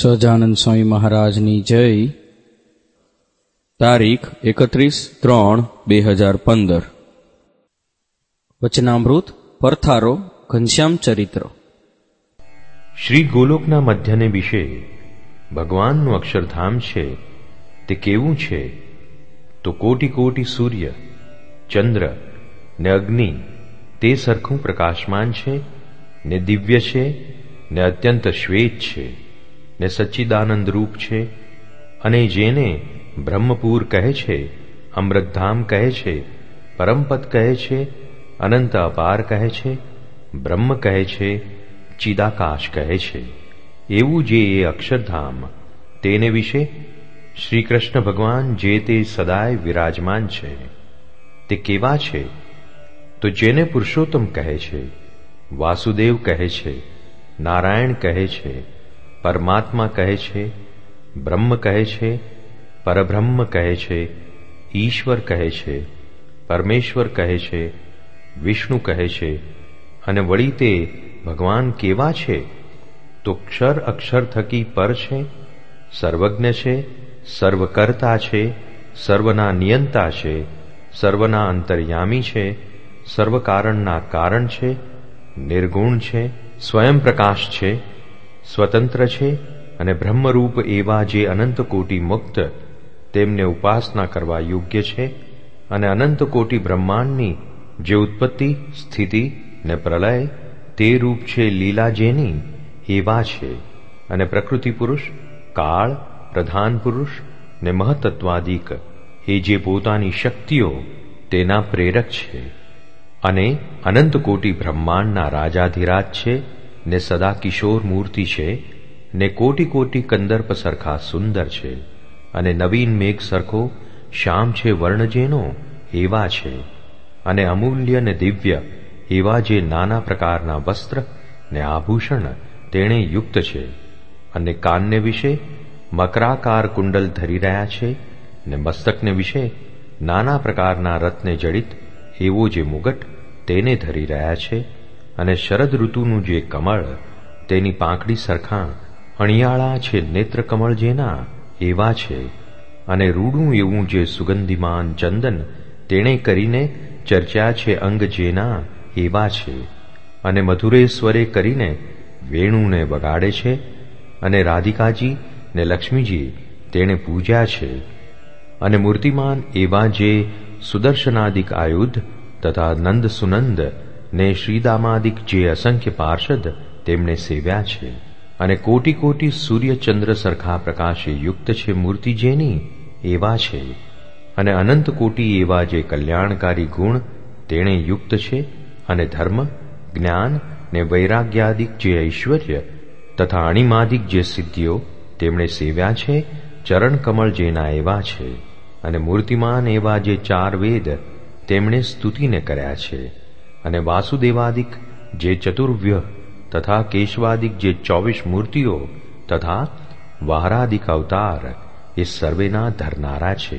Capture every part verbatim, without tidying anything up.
સહજાનંદ સ્વામી મહારાજની જય. તારીખ એકત્રીસ ત્રણ બે હજાર પંદર. વચનામૃત પરથારો ઘનશ્યામ ચરિત્ર. શ્રી ગોલોકના મધ્યને વિશે ભગવાનનું અક્ષરધામ છે તે કેવું છે તો કોટી કોટી સૂર્ય, ચંદ્ર ને અગ્નિ તે સરખું પ્રકાશમાન છે ને દિવ્ય છે ને અત્યંત શ્વેત છે ને સચ્ચિદાનંદ રૂપ છે. અને જેને બ્રહ્મપુર કહે છે, અમૃતધામ કહે છે, પરમપદ કહે છે, અનંત અપાર કહે છે, બ્રહ્મ કહે છે, ચિદાકાશ કહે છે, એવું જે એ અક્ષરધામ તેને વિશે શ્રી કૃષ્ણ ભગવાન જે તે સદાય વિરાજમાન છે તે કેવા છે તો જેને પુરુષોત્તમ કહે છે, વાસુદેવ કહે છે, નારાયણ કહે છે, પરમાત્મા કહે છે, બ્રહ્મ કહે છે, પરબ્રહ્મ કહે છે, ઈશ્વર કહે છે, પરમેશ્વર કહે છે, વિષ્ણુ કહે છે. અને વળી તે ભગવાન કેવા છે તો ક્ષર અક્ષર થકી પર છે, સર્વજ્ઞ છે, સર્વકર્તા છે, સર્વના નિયંતા છે, સર્વના અંતર્યામી છે, સર્વ કારણના કારણ છે, નિર્ગુણ છે, સ્વયં પ્રકાશ છે, સ્વતંત્ર છે અને બ્રહ્મરૂપ એવા જે અનંત કોટી મુક્ત તેમને ઉપાસના કરવા યોગ્ય છે. અને અનંત કોટી બ્રહ્માંડની જે ઉત્પત્તિ, સ્થિતિ ને પ્રલય તે રૂપ છે લીલા જેની એવા છે. અને પ્રકૃતિ પુરુષ, કાળ, પ્રધાન પુરુષ ને મહતત્વાદિક એ જે પોતાની શક્તિઓ તેના પ્રેરક છે. અને અનંત કોટી બ્રહ્માંડના રાજાધિરાજ છે ને સદા કિશોર મૂર્તિ છે ને કોટી કોટી કંદર્પ સરખા સુંદર છે. અને નવીન મેઘ સરખો શ્યામ છે વર્ણ જેનો એવા છે. અને અમૂલ્ય ને દિવ્ય એવા જે નાના પ્રકારના વસ્ત્ર ને આભૂષણ તેણે યુક્ત છે. અને કાનને વિશે મકરાકાર કુંડલ ધરી રહ્યા છે ને મસ્તકને વિશે નાના પ્રકારના રત્ને જડિત એવો જે મુગટ તેને ધરી રહ્યા છે. અને શરદ ઋતુનું જે કમળ તેની પાંખડી સરખા અણિયાળા છે નેત્ર કમળ જેના એવા છે. અને રૂડું એવું જે સુગંધિમાન ચંદન તેણે કરીને ચર્ચા છે અંગ જેના એવા છે. અને મધુરેશ્વરે કરીને વેણુને વગાડે છે. અને રાધિકાજી ને લક્ષ્મીજી તેણે પૂજ્યા છે. અને મૂર્તિમાન એવા જે સુદર્શનાદિક આયુધ તથા નંદ સુનંદ ને શ્રીદામાદિક જે અસંખ્ય પાર્ષદ તેમણે સેવ્યા છે. અને કોટી કોટી સૂર્ય ચંદ્ર સરખા પ્રકાશે યુક્ત છે મૂર્તિ જેની એવા છે. અને અનંત કોટી એવા જે કલ્યાણકારી ગુણ તેણે યુક્ત છે. અને ધર્મ, જ્ઞાન ને વૈરાગ્યાદિક જે ઐશ્વર્ય તથા અણિમાદિક જે સિદ્ધિઓ તેમણે સેવ્યા છે ચરણ કમળ જેના એવા છે. અને મૂર્તિમાન એવા જે ચાર વેદ તેમણે સ્તુતિને કર્યા છે. અને વાસુદેવાદિક જે ચતુર્વ્યહ તથા કેશવાદિક જે ચોવીસ મૂર્તિઓ તથા વાહરાદિક અવતાર એ સર્વેના ધરનારા છે.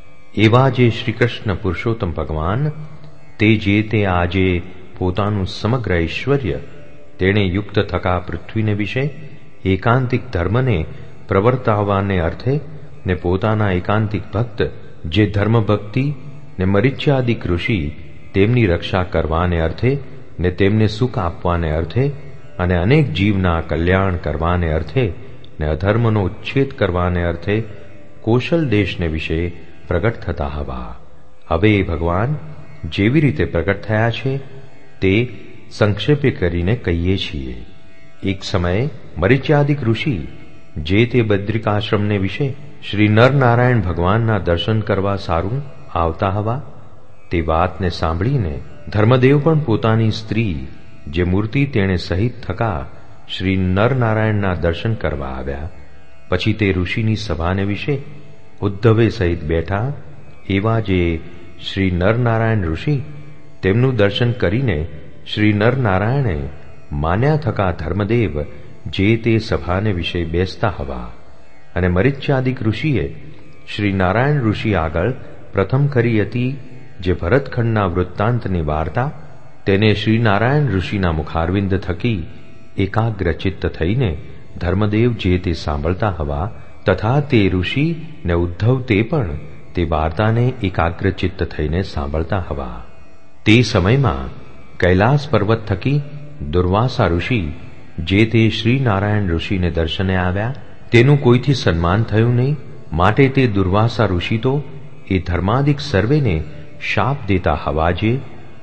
એવા જે શ્રીકૃષ્ણ પુરુષોત્તમ ભગવાન તે જે તે આજે પોતાનું સમગ્ર ઐશ્વર્ય તેણે યુક્ત થકા પૃથ્વીને વિશે એકાંતિક ધર્મને પ્રવર્તાવવાને અર્થે ને પોતાના એકાંતિક ભક્ત જે ધર્મભક્તિ ને મરીચ્યાદિક ઋષિ તેમની રક્ષા કરવાને અર્થે ને તેમને સુખ આપવાને અર્થે અને અનેક જીવના કલ્યાણ કરવાને અર્થે ને અધર્મનો ઉચ્છેદ કરવાને અર્થે કૌશલ દેશને વિશે પ્રગટ થતા હવા. હવે ભગવાન જેવી રીતે પ્રગટ થયા છે તે સંક્ષેપે કરીને કહીએ છીએ. એક સમયે મરીચ્યાદિક ઋષિ જે તે બદ્રિકાશ્રમને વિશે શ્રી નરનારાયણ ભગવાનના દર્શન કરવા સારું આવતા હવા. તે વાતને સાંભળીને ધર્મદેવ પણ પોતાની સ્ત્રી જે મૂર્તિ તેણે સહિત થકા શ્રી નરનારાયણના દર્શન કરવા આવ્યા. પછી તે ઋષિની સભાને વિશે ઉદ્ધવે સહિત બેઠા એવા જે શ્રી નરનારાયણ ઋષિ તેમનું દર્શન કરીને શ્રી નરનારાયણે માન્યા થકા ધર્મદેવ જે તે સભાને વિશે બેસતા હવા. અને મરીચ્યાદિક ઋષિએ શ્રી નારાયણ ઋષિ આગળ પ્રથમ કરી હતી જે ભરતખંડના વૃત્તાંતની વાર્તા તેને શ્રી નારાયણ ઋષિના મુખારવિંદ થકી એકાગ્રચિત્ત થઈને ધર્મદેવ જે તે સાંભળતા હવા તથા તે ઋષિ ને ઉદ્ધવ તે પણ તે વાર્તાને એકાગ્રચિત્ત થઈને સાંભળતા હવા. તે સમયમાં કૈલાસ પર્વત થકી દુર્વાસા ઋષિ જે તે શ્રી નારાયણ ઋષિને દર્શને આવ્યા. તેનું કોઈથી સન્માન થયું નહીં, માટે તે દુર્વાસા ઋષિ તો એ ધર્માદિક સર્વેને શાપ દેતા હવા જે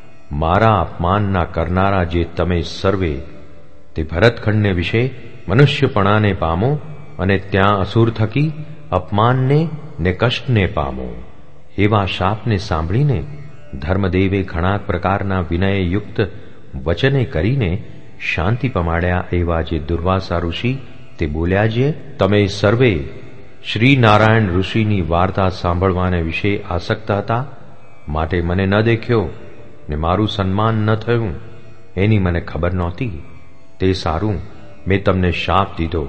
મારા અપમાનના કરનારા જે તમે સર્વે તે ભરતખંડને વિશે મનુષ્યપણાને પામો અને ત્યાં અસુર થકી અપમાનને ને કષ્ટને પામો. એવા શાપને સાંભળીને ધર્મદેવે ઘણા પ્રકારના વિનયયુક્ત વચને કરીને શાંતિ પમાડ્યા. એવા જે દુર્વાસા ઋષિ તે બોલ્યા જે તમે સર્વે શ્રી નારાયણ ઋષિની વાર્તા સાંભળવાને વિશે આસક્ત હતા, માટે મને ન દેખ્યો ને મારું સન્માન ન થયું એની મને ખબર નહોતી. તે સારું, મેં તમને શાપ દીધો,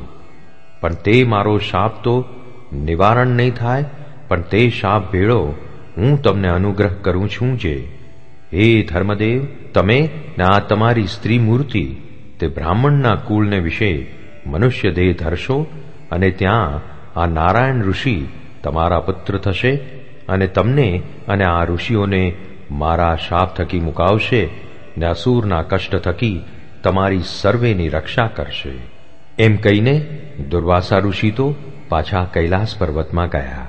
પણ તે મારો શાપ તો નિવારણ નહીં થાય, પણ તે શાપ ભેળો હું તમને અનુગ્રહ કરું છું જે હે ધર્મદેવ, તમે ને આ તમારી સ્ત્રી મૂર્તિ તે બ્રાહ્મણના કુળને વિશે મનુષ્ય દેહ ધરશો અને ત્યાં આ નારાયણ ઋષિ તમારા પુત્ર થશે અને તમને અને આ ઋષિઓને મારા શાપ થકી મુકાવશે ને અસુરના કષ્ટ થકી તમારી સર્વેની રક્ષા કરશે. એમ કહીને દુર્વાસા ઋષિ તો પાછા કૈલાસ પર્વતમાં ગયા.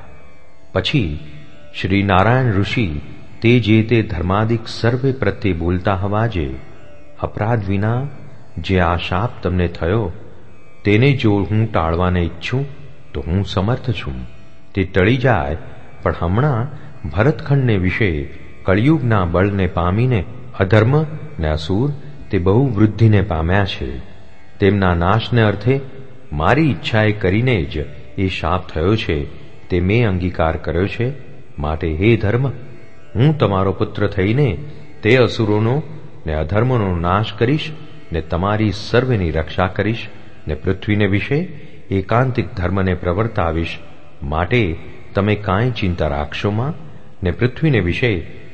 પછી શ્રી નારાયણ ઋષિ તે જે તે ધર્માદિક સર્વે પ્રત્યે બોલતા હવા જે અપરાધ વિના જે આ શાપ તમને થયો તેને જો હું ટાળવાને ઈચ્છું તો હું સમર્થ છું. તે ટળી જાય, પણ હમણાં ભરતખંડને વિશે કળિયુગના બળને પામીને અધર્મ ને અસુર તે બહુ વૃદ્ધિને પામ્યા છે. તેમના નાશને અર્થે મારી ઈચ્છાએ કરીને જ એ શાપ થયો છે તે મેં અંગીકાર કર્યો છે. માટે હે ધર્મ, હું તમારો પુત્ર થઈને તે અસુરોનો ને અધર્મનો નાશ કરીશ ને તમારી સર્વેની રક્ષા કરીશ ને પૃથ્વીને વિશે એકાંતિક ધર્મને પ્રવર્તાવીશ. માટે તમે કાંઈ ચિંતા રાખશોમાં ને પૃથ્વીને વિશે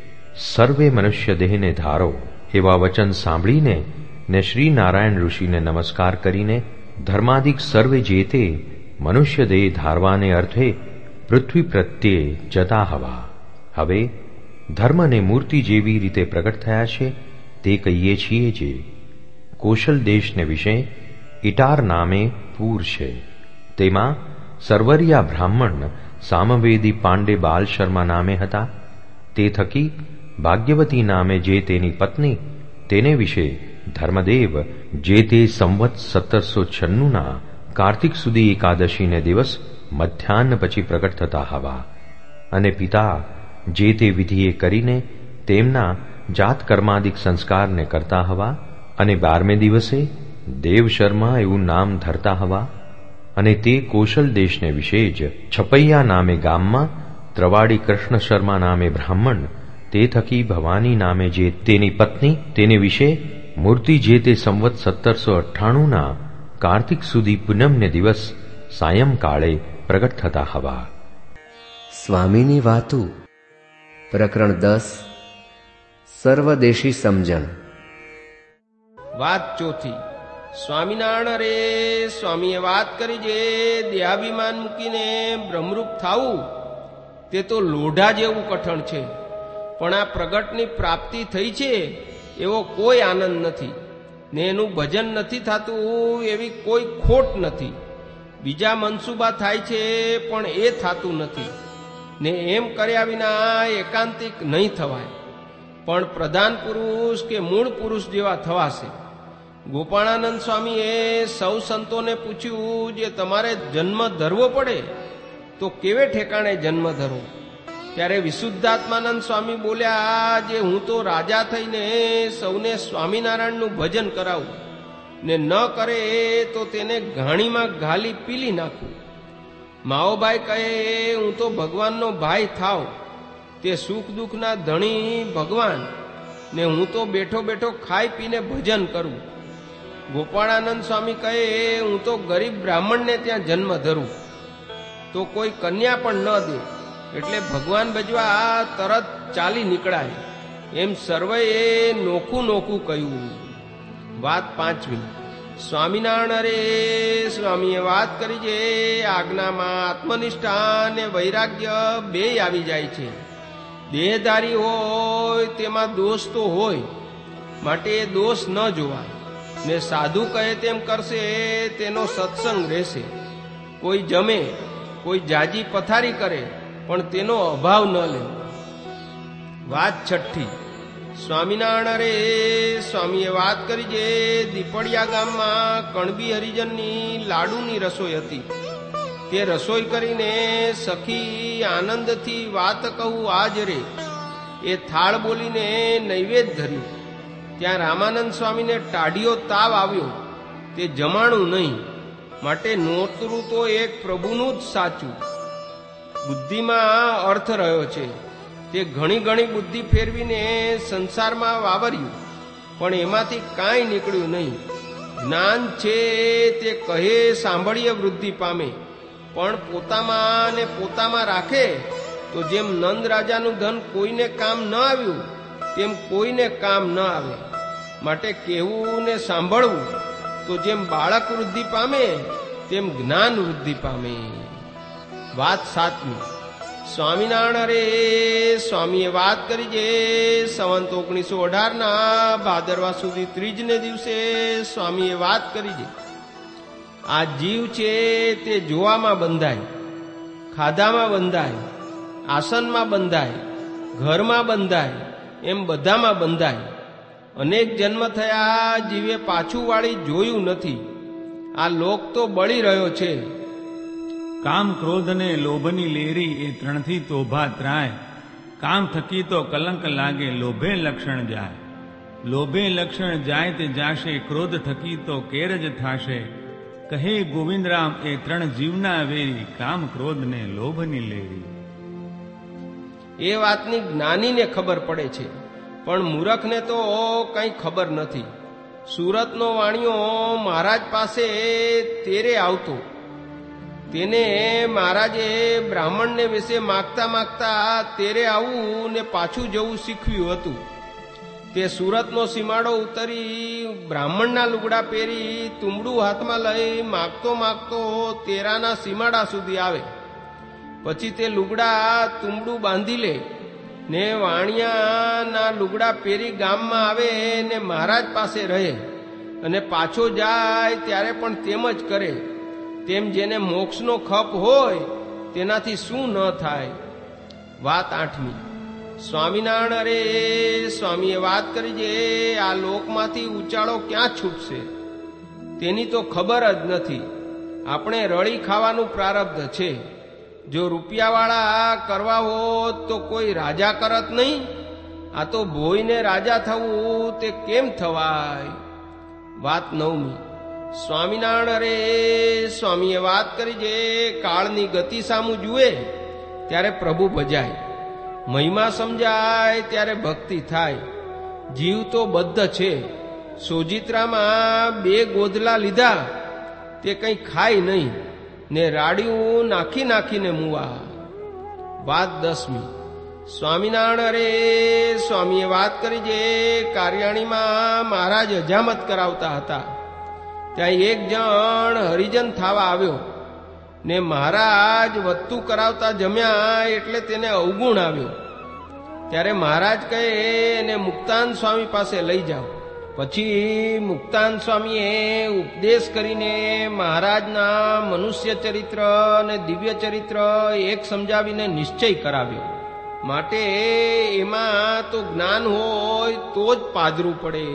સર્વે મનુષ્ય દેહને ધારો. એવા વચન સાંભળીને ને શ્રી નારાયણ ઋષિને નમસ્કાર કરીને ધર્માદિક સર્વે જે તે મનુષ્ય દેહ ધારવાને અર્થે પૃથ્વી પ્રત્યે જતા હવા. હવે ધર્મને મૂર્તિ જેવી રીતે પ્રગટ થયા છે તે કહીએ છીએ જે કૌશલ દેશને વિશે ઇટાર નામે પૂર છે. તેમાં સરવરિયા બ્રાહ્મણ સામવેદી પાંડે બાલ શર્મા નામે હતા. તે થકી ભાગ્યવતી નામે જે તેની પત્ની તેને વિશે ધર્મદેવ જે તે સંવત સત્તરસો છન્નુના કાર્તિક સુધી એકાદશીને દિવસ મધ્યાહન પછી પ્રગટ થતા હવા. અને પિતા જે તે વિધિએ કરીને તેમના જાત કર્માદિક સંસ્કારને કરતા હવા. અને બારમે દિવસે દેવ શર્મા એવું નામ ધરતા હવા. અને તે કૌશલ દેશને વિશે જ છપૈયા નામે ગામમાં ત્રવાડી કૃષ્ણ શર્મા નામે બ્રાહ્મણ તે થકી ભવાની નામે જે તેની પત્ની તેને વિશે મૂર્તિ જે તે સંવત સત્તરસો અઠ્ઠાણુંના કાર્તિક સુધી પૂનમને દિવસ સાયંકાળે પ્રગટ થતા હવા. સ્વામીની વાતું પ્રકરણ દસ સર્વદેશી સમજણ. વાત ચોથી. સ્વામિનારાયણ રે સ્વામીએ વાત કરી જે દેહાભિમાન મૂકીને બ્રહ્મરૂપ થાવું તે તો લોઢા જેવું કઠણ છે, પણ આ પ્રગટની પ્રાપ્તિ થઈ છે એવો કોઈ આનંદ નથી ને એનું ભજન નથી થતું એવી કોઈ ખોટ નથી. બીજા મનસુબા થાય છે પણ એ થતું નથી ને એમ કર્યા વિના એકાંતિક નહીં થવાય, પણ પ્રધાન પુરુષ કે મૂળ પુરુષ જેવા થવાશે. ગોપાળાનંદ સ્વામીએ સૌ સંતોને પૂછ્યું જે તમારે જન્મ ધરવો પડે તો કેવે ઠેકાણે જન્મ ધરો? ત્યારે વિશુદ્ધાત્માનંદ સ્વામી બોલ્યા જે હું તો રાજા થઈને સૌને સ્વામિનારાયણનું ભજન કરાવું ને ન કરે તો તેને ઘાણીમાં ઘાલી પીલી નાખું. માઓભાઈ કહે હું તો ભગવાનનો ભાઈ થાવ, તે સુખ દુઃખના ધણી ભગવાન ને હું તો બેઠો બેઠો ખાઈ પીને ભજન કરું. ગોપાળાનંદ સ્વામી કહે હું તો ગરીબ બ્રાહ્મણને ત્યાં જન્મ ધરું તો કોઈ કન્યા પણ ન દે એટલે ભગવાન ભજવા તરત ચાલી નીકળાય. એમ સર્વેએ નોખું નોખું કહ્યું. વાત પાંચમી. સ્વામિનારાયણ રે સ્વામીએ વાત કરી છે, આજ્ઞામાં આત્મનિષ્ઠા અને વૈરાગ્ય બે આવી જાય છે. દેહધારી હોય તેમાં દોષ તો હોય, માટે એ દોષ ન જોવાય. ને સાધુ કહે તેમ કરશે તેનો સત્સંગ રહેશે. કોઈ જમે, કોઈ જાજી પથારી કરે, પણ તેનો અભાવ ન લેવો. વાત છઠ્ઠી. સ્વામિનારાયણ રે સ્વામીએ વાત કરી છે, દીપડિયા ગામમાં કણબી હરિજનની લાડુની રસોઈ હતી. તે રસોઈ કરીને સખી આનંદથી વાત કહું આજ રે એ થાળ બોલીને નૈવેદ્ય ધર્યું. ત્યાં રામાનંદ સ્વામીને ટાઢિયો તાવ આવ્યો. તે જમાણું નહીં, માટે નોતરું તો એક પ્રભુનું જ સાચું. બુદ્ધિમાં અર્થ રહ્યો છે. તે ઘણી ઘણી બુદ્ધિ ફેરવીને સંસારમાં વાવર્યું, પણ એમાંથી કાંઈ નીકળ્યું નહીં. જ્ઞાન છે તે કહે સાંભળીએ વૃદ્ધિ પામે, પણ પોતામાં ને પોતામાં રાખે તો જેમ નંદ રાજાનું ધન કોઈને કામ ન આવ્યું, તેમ કોઈને કામ ન આવે. માટે કહેવું ને સાંભળવું તો જેમ બાળક વૃદ્ધિ પામે, તેમ જ્ઞાન વૃદ્ધિ પામે. વાત સાતમી. સ્વામિનારાયણ રે સ્વામીએ વાત કરી છે, સંવંત ઓગણીસો અઢાર ના ભાદરવા સુધી ત્રીજને દિવસે સ્વામીએ વાત કરી છે. આ જીવ છે તે જોવામાં બંધાય, ખાધામાં બંધાય, આસનમાં બંધાય, ઘરમાં બંધાય, એમ બધામાં બંધાય. અનેક જન્મ થયા, જીવે પાછું વાળી જોયું નથી. આ લોક તો બળી રહ્યો છે. કામ ક્રોધ ને લોભની લેરી એ ત્રણથી તોભા ત્રાય. કામ થકી તો કલંક લાગે, લોભે લક્ષણ જાય. લોભે લક્ષણ જાય તે જાશે, ક્રોધ થકી તો કેર જ થાશે. કહે ગોવિંદરામ એ ત્રણ જીવના વેરી, કામ ક્રોધ ને લોભની લેરી. એ વાતની જ્ઞાનીને ખબર પડે છે, પણ મૂરખને તો કંઈ ખબર નથી. સુરતનો વાણિયો મહારાજ પાસે તેરે આવતો. તેને મહારાજે બ્રાહ્મણને વિશે માગતા માગતા તેરે આવવું ને પાછું જવું શીખવ્યું હતું. તે સુરતનો સીમાડો ઉતરી બ્રાહ્મણના લુગડા પહેરી તુંબડું હાથમાં લઈ માગતો માગતો તેરાના સીમાડા સુધી આવે. પછી તે લુગડા તુંબડું બાંધી લે ને વાણિયાના લુગડા પહેરી ગામમાં આવે ને મહારાજ પાસે રહે, અને પાછો જાય ત્યારે પણ તેમ જ કરે. તેમ જેને મોક્ષનો ખપ હોય તેનાથી શું ન થાય. વાત આઠમી. સ્વામિનારાયણ રે સ્વામીએ વાત કરી છે, આ લોકમાંથી ઉચાળો ક્યાં છૂટશે તેની તો ખબર જ નથી. આપણે રળી ખાવાનું પ્રારબ્ધ છે. જો રૂપિયાવાળા કરવા હોત તો કોઈ રાજા કરત નહીં. આ તો ભોઈને રાજા થવું તે કેમ થવાય. વાત નવમી. સ્વામિનારાયણ રે સ્વામીએ વાત કરી છે, કાળની ગતિ સામું જુએ ત્યારે પ્રભુ ભજાય, મહિમા સમજાય ત્યારે ભક્તિ થાય. જીવ તો બદ્ધ છે. સોજિત્રામાં બે ગોદલા લીધા, તે કંઈ ખાય નહીં ને રાડિયું નાખી નાખીને મુવા. વાત દસમી. સ્વામિનારાયણ રે સ્વામીએ વાત કરી છે, કાર્યાણીમાં મહારાજ હજામત કરાવતા હતા. ત્યાં એક જણ હરિજન થવા આવ્યો ને મહારાજ વત્તું કરાવતા જમ્યા એટલે તેને અવગુણ આવ્યો. ત્યારે મહારાજ કહે એને મુક્તાન સ્વામી પાસે લઈ જાઓ. પછી મુક્તાન સ્વામીએ ઉપદેશ કરીને મહારાજના મનુષ્ય ચરિત્ર અને દિવ્ય ચરિત્ર એક સમજાવીને નિશ્ચય કરાવ્યો. માટે એમાં તો જ્ઞાન હોય તો જ પાધરું પડે.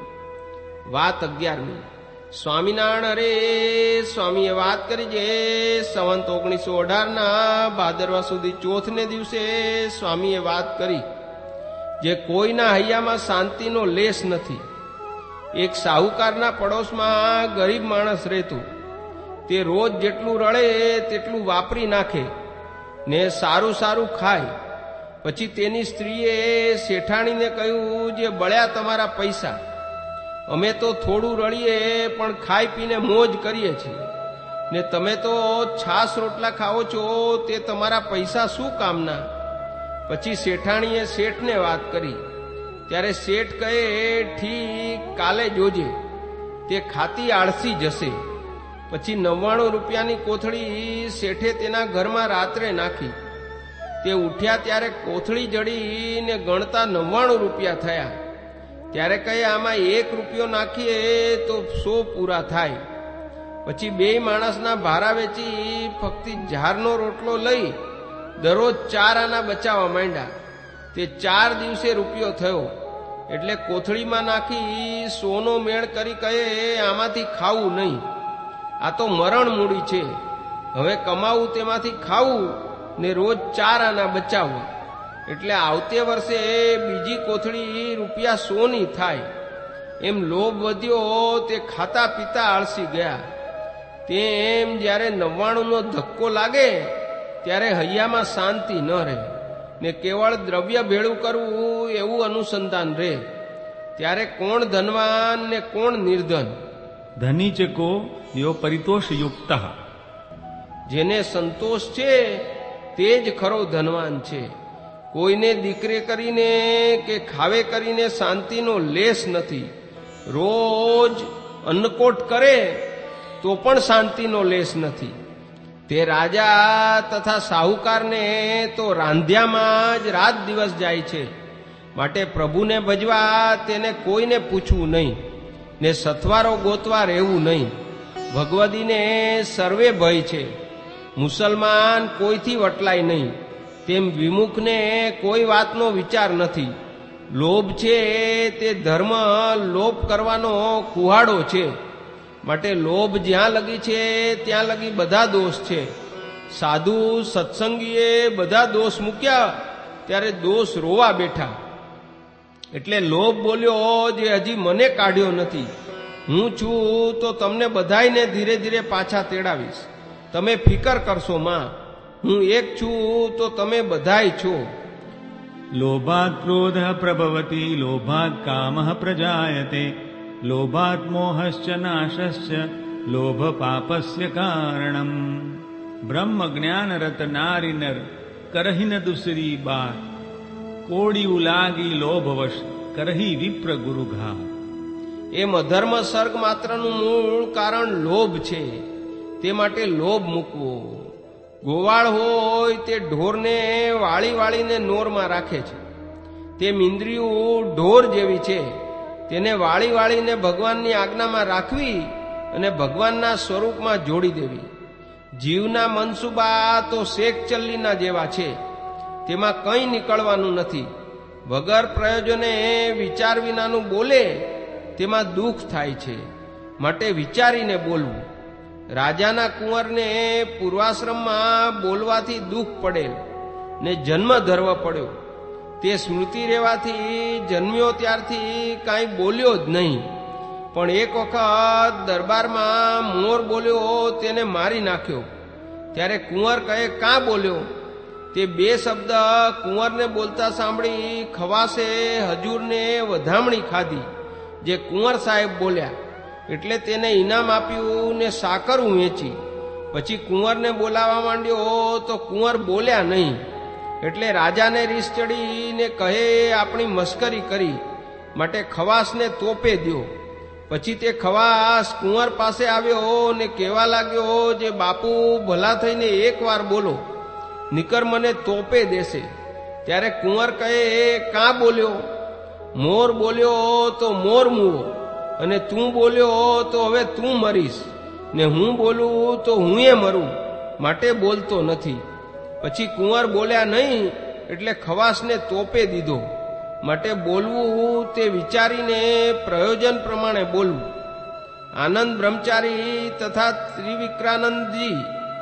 વાત અગિયારમી. સ્વામિનારાયણ રે સ્વામીએ વાત કરી છે, સંવંત ઓગણીસો અઢાર ના ભાદરવા સુધી ચોથને દિવસે સ્વામીએ વાત કરી જે કોઈના હૈયામાં શાંતિનો લેશ નથી. એક સાહુકારના પડોશમાં ગરીબ માણસ રહેતું. તે રોજ જેટલું રળે તેટલું વાપરી નાખે ને સારું સારું ખાય. પછી તેની સ્ત્રીએ શેઠાણીને કહ્યું, જે બળ્યા તમારા પૈસા, અમે તો થોડું રળીએ પણ ખાઈ પીને મોજ કરીએ છીએ, ને તમે તો છાસ રોટલા ખાઓ છો, તે તમારા પૈસા શું કામના. પછી શેઠાણીએ શેઠને વાત કરી. ત્યારે શેઠ કહે, ઠીક, કાલે જોજે. તે ખાતી આળસી જશે. પછી નવ્વાણું રૂપિયાની કોથળી શેઠે તેના ઘરમાં રાત્રે નાખી. તે ઉઠ્યા ત્યારે કોથળી જડીને ગણતા નવ્વાણું રૂપિયા થયા. ત્યારે કહે આમાં એક રૂપિયો નાખીએ તો સો પૂરા થાય. પછી બે માણસના ભારા વેચી ફક્ત ઝારનો રોટલો લઈ દરરોજ ચાર આના બચાવવા માંડ્યા. તે ચાર દિવસે રૂપિયો થયો. એટલે કોથળીમાં નાખી સોનો મેળ કરી કહે આમાંથી ખાવું નહીં, આ તો મરણ મૂડી છે. હવે કમાવું તેમાંથી ખાવું ને રોજ ચાર આના બચાવવા. એટલે આવતે વર્ષે બીજી કોથળી રૂપિયા સોની થાય. એમ લોભ વધ્યો તે ખાતા પીતા આળસી ગયા. તેમ જ્યારે નવ્વાણુંનો ધક્કો લાગે ત્યારે હૈયામાં શાંતિ ન રહે ને કેવળ દ્રવ્ય ભેળું કરવું એવું અનુસંધાન રહે. ત્યારે કોણ ધનવાન ને કોણ નિર્ધન? ધની ચ કો યો પરિતોષ યુક્ત. જેને સંતોષ છે તે જ ખરો ધનવાન છે. કોઈને દીકરે કરીને કે ખાવે કરીને શાંતિનો લેશ નથી. રોજ અન્નકોટ કરે તો પણ શાંતિનો લેશ નથી. તે રાજા તથા સાહુકારને તો રાંધ્યામાં જ રાત દિવસ જાય છે. માટે પ્રભુને ભજવા તેને કોઈને પૂછવું નહીં ને સથવારો ગોતવા રહેવું નહીં. ભગવદીને સર્વે ભય છે. મુસલમાન કોઈથી વટલાય નહીં. તેમ વિમુખને કોઈ વાતનો વિચાર નથી. લોભ છે તે ધર્મ લોપ કરવાનો કુહાડો છે. માટે લોભ જ્યાં લગી છે ત્યાં લગી બધા દોષ છે. સાધુ સત્સંગીએ બધા દોષ મૂક્યા ત્યારે દોષ રોવા બેઠા. એટલે લોભ બોલ્યો જે હજી મને કાઢ્યો નથી. હું છું તો તમને બધાયને ધીરે ધીરે પાછા તેડાવીશ. તમે ફિકર કરશો માં, હું એક છું તો તમે બધાય છો. લોભાત ક્રોધ પ્રભવતી લોભાત કામ પ્રજાયતે લોભાત મોહશ્ચ નાશશ્ચ લોભ પાપસ્ય કારણમ. બ્રહ્મ જ્ઞાન રત નારી નર કરહી ન દુસરી બાત કોડિયું લાગી લોભવશ કરહી વિપ્ર ગુરુઘાત. એમ અધર્મ સર્ગ માત્રનું મૂળ કારણ લોભ છે. તે માટે લોભ મૂકવો. ગોવાળ હોય તે ઢોરને વાળી વાળીને નોરમાં રાખે છે. તેમ ઇન્દ્રિયું ઢોર જેવી છે. તેને વાળી વાળીને ભગવાનની આજ્ઞામાં રાખવી અને ભગવાનના સ્વરૂપમાં જોડી દેવી. જીવના મનસુબા તો શેખ ચલ્લીના જેવા છે. તેમાં કંઈ નીકળવાનું નથી. વગર પ્રયોજને વિચાર વિનાનું બોલે તેમાં દુઃખ થાય છે. માટે વિચારીને બોલવું. રાજાના કુંવરને પૂર્વાશ્રમમાં બોલવાથી દુઃખ પડેલ ને જન્મ ધરવ પડ્યો. તે સ્મૃતિ રહેવાથી જન્મ્યો ત્યારથી કાંઈ બોલ્યો જ નહીં. પણ એક વખત દરબારમાં મોર બોલ્યો તેને મારી નાખ્યો. ત્યારે કુંવર કહે કાં બોલ્યો? તે બે શબ્દ કુંવરને બોલતા સાંભળી ખવાસે હજૂરને વધામણી ખાધી જે કુંવર સાહેબ બોલ્યા. એટલે તેને ઇનામ આપ્યું ને સાકરું વેચી. પછી કુંવરને બોલાવવા માંડ્યો તો કુંવર બોલ્યા નહીં. એટલે રાજાને રીસ ચડીને કહે આપણી મસ્કરી કરી, માટે ખવાસને તોપે દ્યો. પછી તે ખવાસ કુંવર પાસે આવ્યો ને કહેવા લાગ્યો જે બાપુ ભલા થઈને એક વાર બોલો, નિકર મને તોપે દેશે. ત્યારે કુંવર કહે કાં બોલ્યો? મોર બોલ્યો તો મોર મુવો, અને તું બોલ્યો તો હવે તું મરીશ, ને હું બોલું તો હું એ મરું, માટે બોલતો નથી. પછી કુંવર બોલ્યા નહીં એટલે ખવાસને તોપે દીધો. માટે બોલવું તે વિચારીને પ્રયોજન પ્રમાણે બોલવું. આનંદ બ્રહ્મચારી તથા ત્રિવિક્રાનંદજી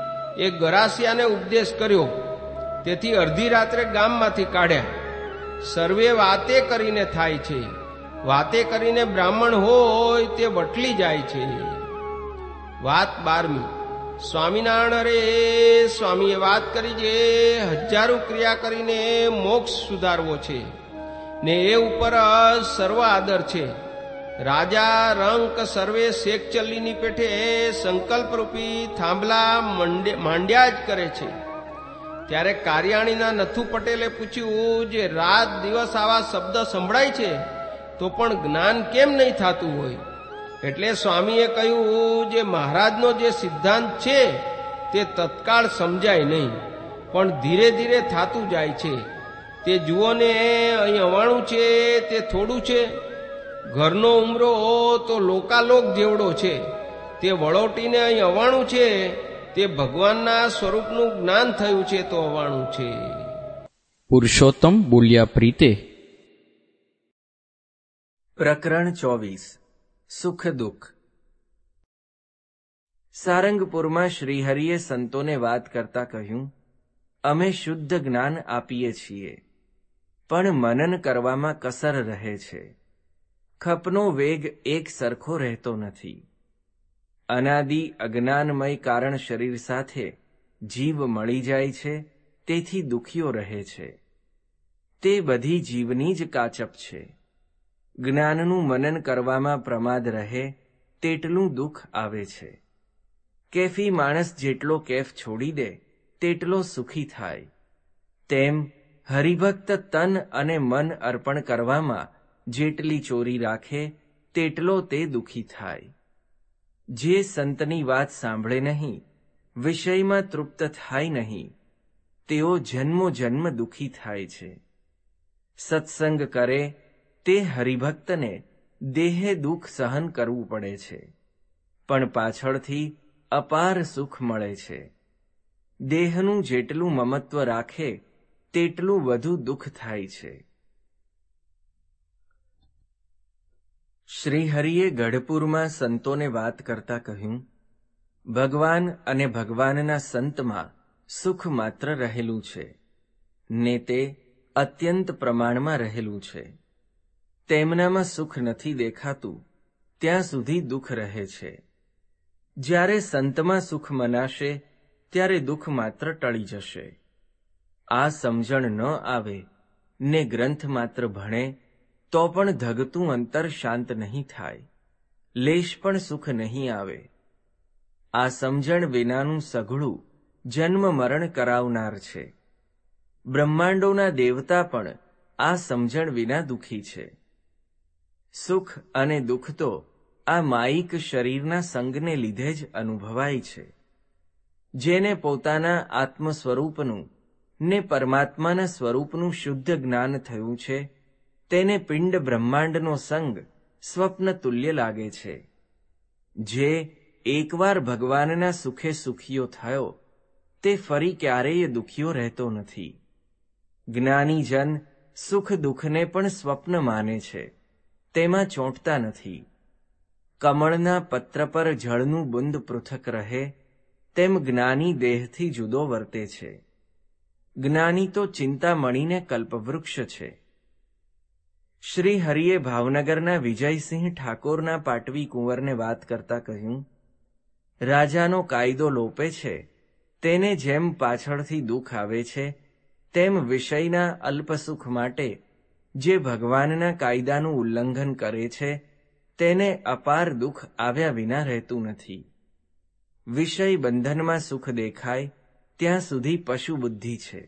એ ગરાસિયાને ઉપદેશ કર્યો. તેથી અડધી રાત્રે ગામમાંથી કાઢ્યા. સર્વે વાતે કરીને થાય છે. વાતે કરીને બ્રાહ્મણ હોય તે વટલી જાય છે. વાત બારમી. સ્વામિનારાયણ રે સ્વામીએ વાત કરી જે હજારો ક્રિયા કરીને મોક્ષ સુધારવો છે ને એ ઉપર સર્વ આદર છે. રાજા રંક સર્વે શેખ ચલ્લીની પેઠે સંકલ્પરૂપી થાંભલા માંડ્યા જ કરે છે. ત્યારે કારિયાણીના નથુ પટેલે પૂછ્યું જે રાત દિવસ આવા શબ્દ સંભળાય છે તો પણ જ્ઞાન કેમ નહીં થતું હોય? એટલે સ્વામીએ કહ્યું, જે મહારાજનો જે સિદ્ધાંત છે તે તત્કાળ સમજાય નહીં, પણ ધીરે ધીરે થાતું જાય છે. તે જુઓ ને, અહીં અવાણું છે તે થોડું છે. ઘરનો ઉમરો તો લોકાલોક જેવડો છે, તે વળોટીને અહીં અવાણું છે. તે ભગવાનના સ્વરૂપનું જ્ઞાન થયું છે તો અવાણું છે. પુરુષોત્તમ બોલ્યા પ્રીતે. પ્રકરણ ચોવીસ. સુખ દુઃખ. સારંગપુરમાં શ્રીહરિએ સંતોને વાત કરતા કહ્યું, અમે શુદ્ધ જ્ઞાન આપીએ છીએ, પણ મનન કરવામાં કસર રહે છે. ખપનો વેગ એક સરખો રહેતો નથી. અનાદિ અજ્ઞાનમય કારણ શરીર સાથે જીવ મળી જાય છે, તેથી દુખ્યો રહે છે. તે બધી જીવની જ કાચપ છે. જ્ઞાનનું મનન કરવામાં પ્રમાદ રહે તેટલું દુઃખ આવે છે. કેફી માણસ જેટલો કેફ છોડી દે તેટલો સુખી થાય, તેમ હરિભક્ત તન અને મન અર્પણ કરવામાં જેટલી ચોરી રાખે તેટલો તે દુઃખી થાય. જે સંતની વાત સાંભળે નહીં, વિષયમાં તૃપ્ત થાય નહીં, તેઓ જન્મો જન્મ દુઃખી થાય છે. સત્સંગ કરે તે હરિભક્તને દેહે દુઃખ સહન કરવું પડે છે, પણ પાછળથી અપાર સુખ મળે છે. દેહનું જેટલું મમત્વ રાખે તેટલું વધુ દુઃખ થાય છે. શ્રીહરિએ ગઢપુરમાં સંતોને વાત કરતા કહ્યું, ભગવાન અને ભગવાનના સંતમાં સુખ માત્ર રહેલું છે, ને તે અત્યંત પ્રમાણમાં રહેલું છે. તેમનામાં સુખ નથી દેખાતું ત્યાં સુધી દુઃખ રહે છે. જ્યારે સંતમાં સુખ મનાશે ત્યારે દુઃખ માત્ર ટળી જશે. આ સમજણ ન આવે ને ગ્રંથ માત્ર ભણે તો પણ ધગતું અંતર શાંત નહીં થાય, લેશ પણ સુખ નહીં આવે. આ સમજણ વિનાનું સઘળું જન્મ મરણ કરાવનાર છે. બ્રહ્માંડોના દેવતા પણ આ સમજણ વિના દુઃખી છે. સુખ અને દુઃખ તો આ માયિક શરીરના સંગને લીધે જ અનુભવાય છે. જેને પોતાના આત્મ સ્વરૂપનું ને પરમાત્માના સ્વરૂપનું શુદ્ધ જ્ઞાન થયું છે, તેને પિંડ બ્રહ્માંડનો સંગ સ્વપ્ન તુલ્ય લાગે છે. જે એકવાર ભગવાનના સુખે સુખીઓ થયો તે ફરી ક્યારેય દુઃખીઓ રહેતો નથી. જ્ઞાનીજન સુખ દુઃખને પણ સ્વપ્ન માને છે, તેમાં ચોંટતા નથી. કમળના પત્ર પર જળનું બુંદ પૃથક રહે તેમ જ્ઞાની દેહથી જુદો વર્તે છે. જ્ઞાની તો ચિંતામણીને કલ્પવૃક્ષ છે. શ્રી હરિએ ભાવનગરના વિજયસિંહ ઠાકોરના પાટવી કુંવરને વાત કરતા કહ્યું, રાજાનો કાયદો લોપે છે તેને જેમ પાછળથી દુઃખ આવે છે, તેમ વિષયના અલ્પસુખ માટે જે ભગવાનના કાયદાનું ઉલ્લંઘન કરે છે તેને અપાર દુઃખ આવ્યા વિના રહેતું નથી. વિષય બંધનમાં સુખ દેખાય ત્યાં સુધી પશુ બુદ્ધિ છે.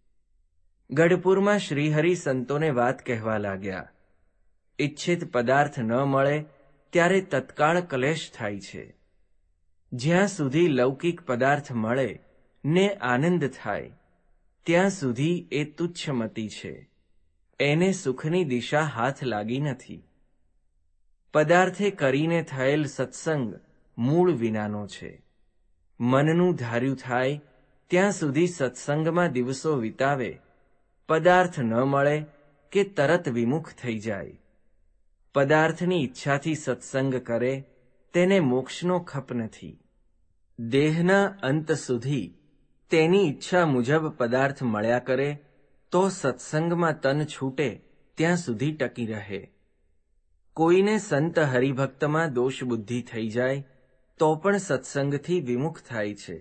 ગઢપુરમાં શ્રીહરિ સંતોને વાત કહેવા લાગ્યા. ઇચ્છિત પદાર્થ ન મળે ત્યારે તત્કાળ કલેશ થાય છે. જ્યાં સુધી લૌકિક પદાર્થ મળે ને આનંદ થાય ત્યાં સુધી એ તુચ્છમતી છે. એને સુખની દિશા હાથ લાગી નથી. પદાર્થે કરીને થયેલ સત્સંગ મૂળ વિનાનો છે. મનનું ધાર્યું થાય ત્યાં સુધી સત્સંગમાં દિવસો વિતાવે, પદાર્થ ન મળે કે તરત વિમુખ થઈ જાય. પદાર્થની ઈચ્છાથી સત્સંગ કરે તેને મોક્ષનો ખપ નથી. દેહના અંત સુધી તેની ઈચ્છા મુજબ પદાર્થ મળ્યા કરે તો સત્સંગમાં તન છૂટે ત્યાં સુધી ટકી રહે. કોઈને સંત હરિભક્તમાં દોષ બુદ્ધિ થઈ જાય તો પણ સત્સંગથી વિમુખ થાય છે.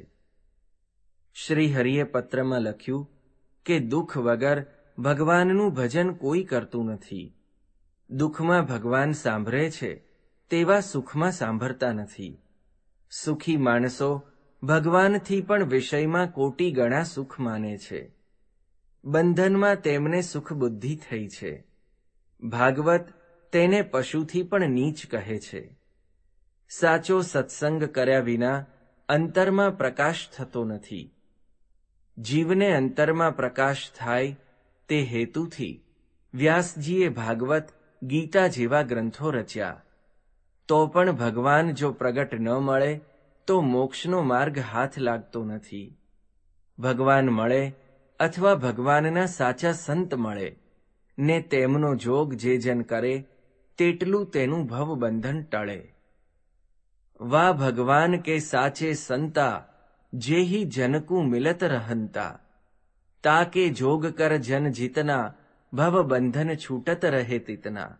શ્રી હરિએ પત્રમાં લખ્યું કે દુઃખ વગર ભગવાનનું ભજન કોઈ કરતું નથી. દુઃખમાં ભગવાન સાંભળે છે તેવા સુખમાં સાંભળતા નથી. સુખી માણસો ભગવાનથી પણ વિષયમાં કોટી ગણા સુખ માને છે. બંધનમાં તેમને સુખ બુદ્ધિ થઈ છે. ભાગવત તેને પશુથી પણ નીચ કહે છે. સાચો સત્સંગ કર્યા વિના અંતરમાં પ્રકાશ થતો નથી. જીવને અંતરમાં પ્રકાશ થાય તે હેતુથી વ્યાસજીએ ભાગવત, ગીતા જેવા ગ્રંથો રચ્યા. તો પણ ભગવાન જો પ્રગટ ન મળે તો મોક્ષનો માર્ગ હાથ લાગતો નથી. ભગવાન મળે અથવા ભગવાનના સાચા સંત મળે ને તેમનો જોગ જે જન કરે તેટલું તેનું ભવબંધન ટળે. વા ભગવાન કે સાચે સંતા, જેહી જનકુ મિલત રહંતા. તાકે જોગ કર જન જીતના, ભવબંધન છૂટત રહે તિતના.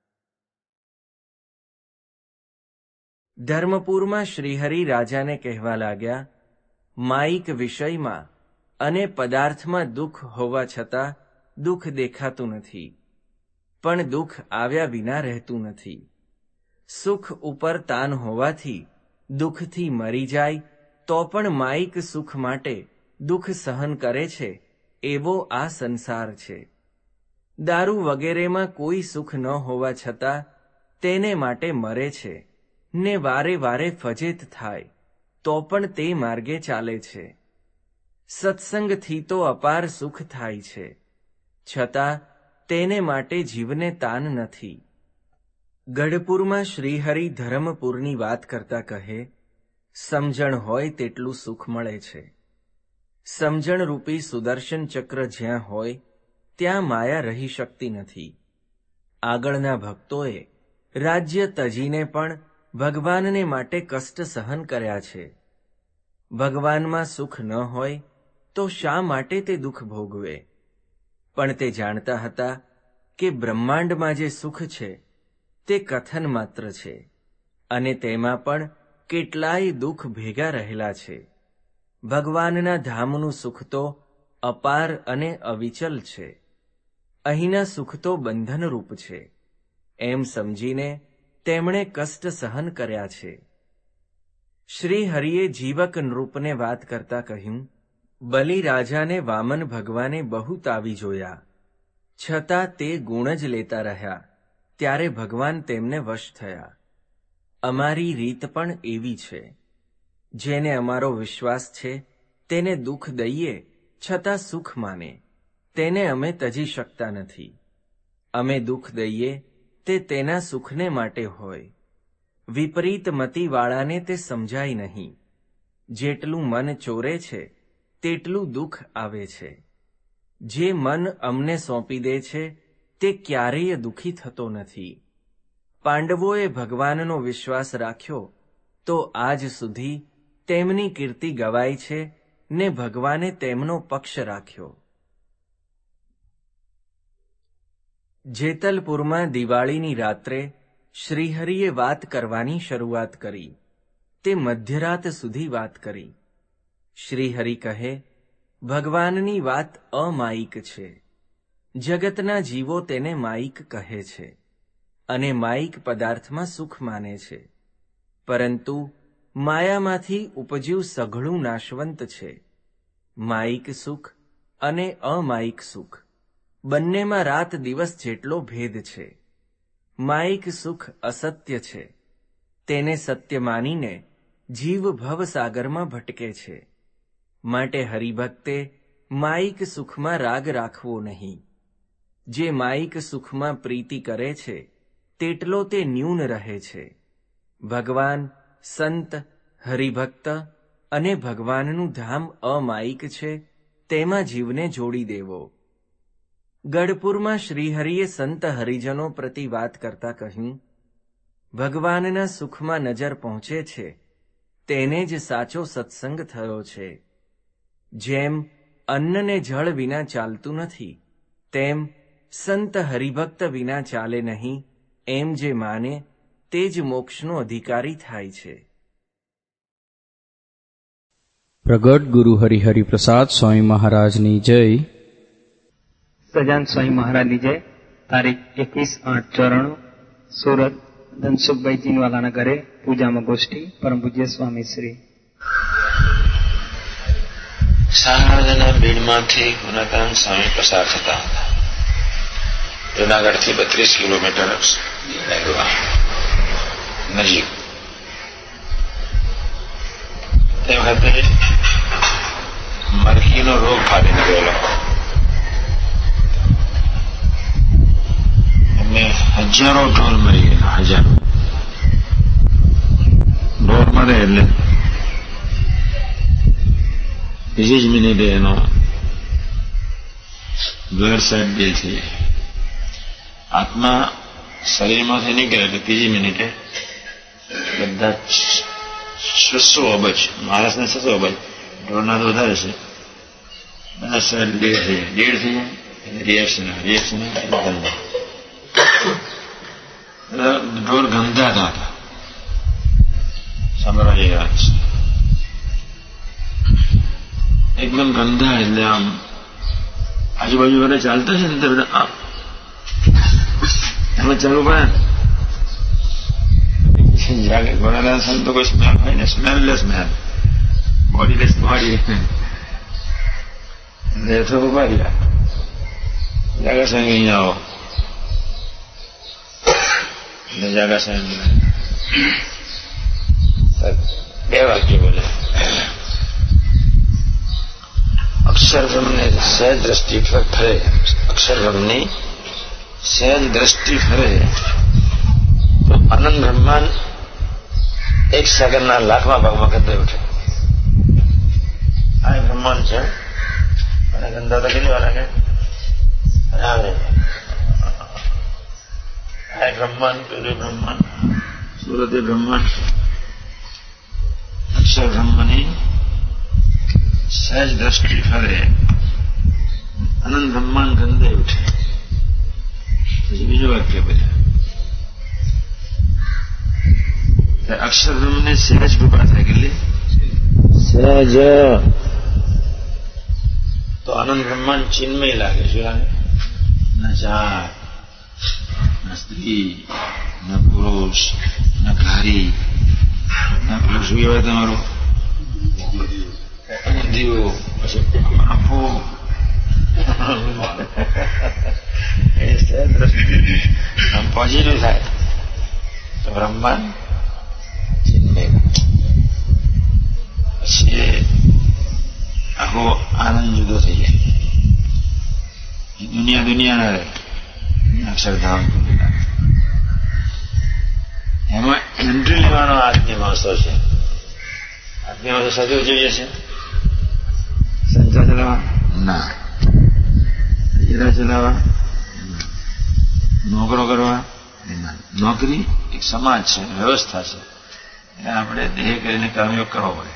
ધર્મપુરમાં શ્રીહરિ રાજાને કહેવા લાગ્યા, માયિક વિષયમાં અને પદાર્થમાં દુઃખ હોવા છતાં દુઃખ દેખાતું નથી, પણ દુઃખ આવ્યા વિના રહેતું નથી. સુખ ઉપર તાન હોવાથી દુઃખથી મરી જાય તો પણ માયિક સુખ માટે દુઃખ સહન કરે છે, એવો આ સંસાર છે. દારૂ વગેરેમાં કોઈ સુખ ન હોવા છતાં તેને માટે મરે છે ને વારે વારે ફજેત થાય તો પણ તે માર્ગે ચાલે છે. સત્સંગથી તો અપાર સુખ થાય છે, છતાં તેને માટે જીવને તાન નથી. ગઢપુરમાં શ્રીહરિ ધરમપુરની વાત કરતા કહે, સમજણ હોય તેટલું સુખ મળે છે. સમજણ રૂપી સુદર્શન ચક્ર જ્યાં હોય ત્યાં માયા રહી શકતી નથી. આગળના ભક્તોએ રાજ્ય તજીને પણ ભગવાનને માટે કષ્ટ સહન કર્યા છે. ભગવાનમાં સુખ ન હોય તો શા માટે તે દુઃખ ભોગવે? પણ તે જાણતા હતા કે બ્રહ્માંડમાં જે સુખ છે તે કથન માત્ર છે અને તેમાં પણ કેટલાય દુઃખ ભેગા રહેલા છે. ભગવાનના ધામનું સુખ તો અપાર અને અવિચલ છે. અહીંના સુખ તો બંધનરૂપ છે. એમ સમજીને તેમણે કષ્ટ સહન કર્યા છે. શ્રી હરિએ જીવક નૃપને વાત કરતા કહ્યું, બલિ રાજાને વામન ભગવાને બહુ તાવી જોયા, છતાં તે ગુણ જ લેતા રહ્યા. ત્યારે ભગવાન તેમને વશ થયા. અમારી રીત પણ એવી છે. જેને અમારો વિશ્વાસ છે તેને દુઃખ દઈએ છતાં સુખ માને, તેને અમે તજી શકતા નથી. અમે દુઃખ દઈએ તે તેના સુખને માટે હોય. વિપરીત મતીવાળાને તે સમજાય નહીં. જેટલું મન ચોરે છે તેટલું દુઃખ આવે છે. જે મન અમને સોંપી દે છે તે ક્યારેય દુઃખી થતો નથી. પાંડવોએ ભગવાનનો વિશ્વાસ રાખ્યો તો આજ સુધી તેમની કીર્તિ ગવાય છે ને ભગવાને તેમનો પક્ષ રાખ્યો. જેતલપુરમાં દિવાળીની રાત્રે શ્રીહરિએ વાત કરવાની શરૂઆત કરી. તે મધ્યરાત સુધી વાત કરી. શ્રીહરિ કહે, ભગવાનની વાત અમાયિક છે. જગતના જીવો તેને માયિક કહે છે અને માયિક પદાર્થમાં સુખ માને છે. પરંતુ માયામાંથી ઉપજ્યું સઘળું નાશવંત છે. માયિક સુખ અને અમાયિક સુખ બંનેમાં રાત દિવસ જેટલો ભેદ છે. માયિક સુખ અસત્ય છે. તેને સત્ય માનીને જીવ ભવસાગરમાં ભટકે છે. માટે હરિભક્તે માયિક સુખમાં રાગ રાખવો નહીં. જે માયિક સુખમાં પ્રીતિ કરે છે તેટલો તે ન્યૂન રહે છે. ભગવાન, સંત, હરિભક્ત અને ભગવાનનું ધામ અમાયિક છે, તેમાં જીવને જોડી દેવો. ગઢપુરમાં શ્રીહરિએ સંત હરિજનો પ્રતિ વાત કરતા કહ્યું, ભગવાનના સુખમાં નજર પહોંચે છે તેને જ સાચો સત્સંગ થયો છે. જેમ અન્નને જળ વિના ચાલતું નથી, તેમ સંત હરિભક્ત વિના ચાલે નહીં, એમ જે માને તે જ મોક્ષનો અધિકારી થાય છે. પ્રગટ ગુરુ હરિહરિ પ્રસાદ સ્વામી મહારાજની જય. સજાન સ્વામી મહારાજની જય. તારીખ એકવીસ આઠ ચોરાણું, સુરત ધનસુખભાઈ જીનવાલાના ઘરે પૂજામાં ગોષ્ઠી. પરમ પૂજ્ય સ્વામી શ્રી. સારવાળાના ભીડમાંથી ગુણાકાંત સ્વામી પસાર થતા હતા. જુનાગઢથી બત્રીસ કિલોમીટર નજીક તે વખતે મરઘીનો રોગ ફાટી નીકળેલો. એમને હજારો ઢોર મરી ગયેલા, હજારો ઢોર મરે એટલે બીજી જ મિનિટે એનો બ્લડ સેટ બે થઈ જાય. આત્મા શરીરમાંથી નીકળે એટલે ત્રીજી મિનિટે બધા છસો અબજ, માણસને છસો અબજ, ઢોરના તો વધારે છે, બધા સેટ ડેડ થઈ જાય. ડેડ થઈ જાય એટલે રિએક્શન રિએક્શન ઢોર ગંધાતા હતા. સાંભળવા જેવી વાત છે. એકદમ ગંધા એટલે આમ આજુબાજુ બધા ચાલતા છે ને તે બધા આમ એમાં ચાલુ પડે ને જાગે. ઘોડાના સંતો કોઈ સ્મેલ હોય ને, સ્મેલલેસ સ્મેલ, બોડીલેસ બોડી, એટલે તો ઉભા રહ્યા. જાગા સાહેબ અહીંયા આવો એટલે જાગા સાહેબ બે વાક્ય બોલે. અક્ષરબ્રહ્મને સહેજ દ્રષ્ટિ ફરે, અક્ષરબ્રહ્મની સહેજ દ્રષ્ટિ ફરે તો અનંત બ્રહ્માંડ એક સેકન્ડના લાખમાં ભાગમાં ગંધાઈ ઉઠે. આ બ્રહ્માંડ છે અને ગંધાતા કેટલી વાર લાગે? આવે આ બ્રહ્માંડ, પેલું બ્રહ્માંડ, સુરતે બ્રહ્માંડ. અક્ષર બ્રહ્મની સહેજ દ્રષ્ટિ ફરે અનંત બ્રહ્માંડ ગંધાઈ ઉઠે. પછી બીજું વાક્ય બધા અક્ષર બ્રહ્મને સહેજ કૃપા થાય. કેટલી સહેજ તો અનંત બ્રહ્માંડ ચિન્મય લાગે. શું લાગે? ના જાત, ના સ્ત્રી, ના પુરુષ, ના ઘારી, ના પેલું શું કહેવાય તમારું ઊંધિયું, પછી આપો આમ પોઝિટિવ થાય તો બ્રહ્માંડ ચિન્મય. પછી આખો આનંદ જુદો થઈ જાય. દુનિયા દુનિયા ના રહે, અક્ષરધામ એમાં એન્ટ્રી લેવાનો આજની માણસો છે. આજની માણસો સદીઓ જોઈએ છે સંચા ચલાવવા ના, હીરા ચલાવવા, નોકરો કરવા ના. નોકરી એક સમાજ છે, વ્યવસ્થા છે, એને આપણે દેહ કરીને કર્મયોગ કરવો પડે.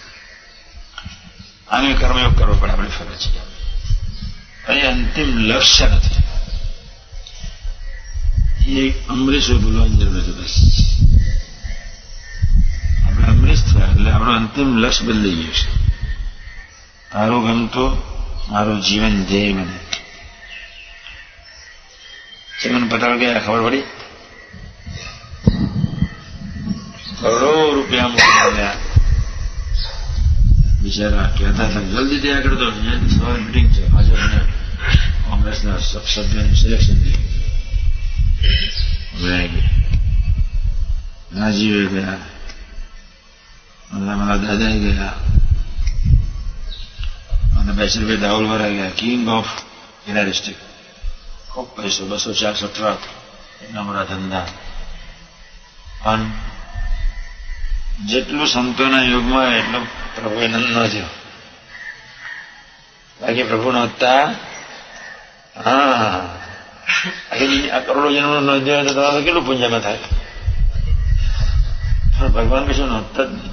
આનો કર્મયોગ કરવો પડે આપણી ફરજિયાત. એ અંતિમ લક્ષ્ય નથી. એ અમરીશ બોલવાની જરૂર નથી. બસ આપણે અમરીશ થયા એટલે આપણું અંતિમ લક્ષ્ય બદલાઈ ગયું છે. તારું ગમતો મારું જીવન ધ્યેય બને. મને પતાવ ગયા ખબર પડી? કરોડો રૂપિયા મૂકી ગયા બિચારા કહેતા હતા જલ્દી ત્યાં આગળ તો સવારે મિટિંગ છે, ભાજપને કોંગ્રેસના સભ્યોનું સિલેક્શન થયું. રાજીવે ગયા, મારા દાદાએ ગયા અને બેસરભાઈ દાઉલવાળા ગયા. કિંગ ઓફ હિરા ડિસ્ટ્રિક્ટ. ખૂબ પૈસો, બસો ચારસો ટ્રક, એના મોટા ધંધા. પણ જેટલું સંતોના યુગમાં એટલો પ્રભુએ નંદ ન થયો. બાકી પ્રભુ નહોતા. હા, આ કરોડો જન્મ નોંધ્યો તો તમારે કેટલું પુંજામાં થાય. પણ ભગવાન કશું નહોતા જ નહીં.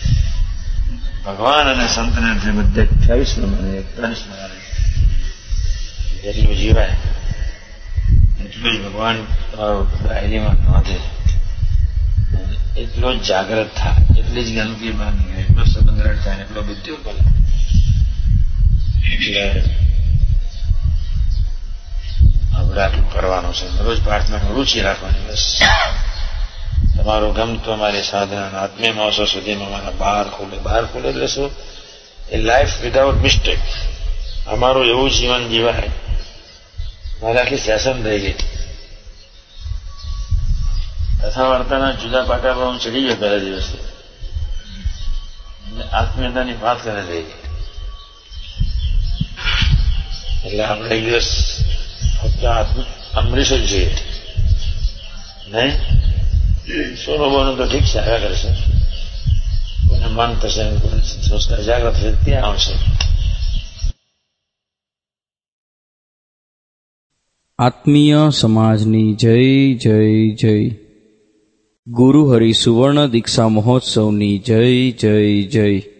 ભગવાન અને સંતને બધે અઠ્યાવીસ પ્રમાણે એકતાલીસ પ્રમાણે જેટલું જીવાય એટલું જ ભગવાન તમારો ડાયરીમાં નોંધે, એટલો જ જાગ્રત થાય, એટલી જ ગંદકી બહાર નીકળે, એટલો સંગ્રહ થાય, એટલો બુદ્ધિ બોલે. એટલે આપણે આટલું કરવાનું છે. રોજ પ્રાર્થનામાં રુચિ રાખવાની. બસ તમારું ગમતું અમારી સાધના આત્મીય માણસો સુધીમાં મારા બહાર ખુલે. બહાર ખુલે એટલે શું? A life without mistake. અમારું એવું જીવન જીવાય. મારે આખી સેશન થઈ ગઈ. કથા વાર્તાના જુદા પાટા પર હું ચડી ગયો પહેલા દિવસથી. આત્મીયતાની વાત કરે છે. એટલે આપણે એક દિવસ ફક્ત અમરીશ જ છીએ નહીં. સોનો બોનો તો ઠીક છે, આવ્યા કરશે, કોઈને મન થશે, સંસ્કાર જાગૃત થશે ત્યાં આવશે. આત્મીય સમાજની જય જય જય. ગુરુ હરિ સુવર્ણ દીક્ષા મહોત્સવની જય જય જય.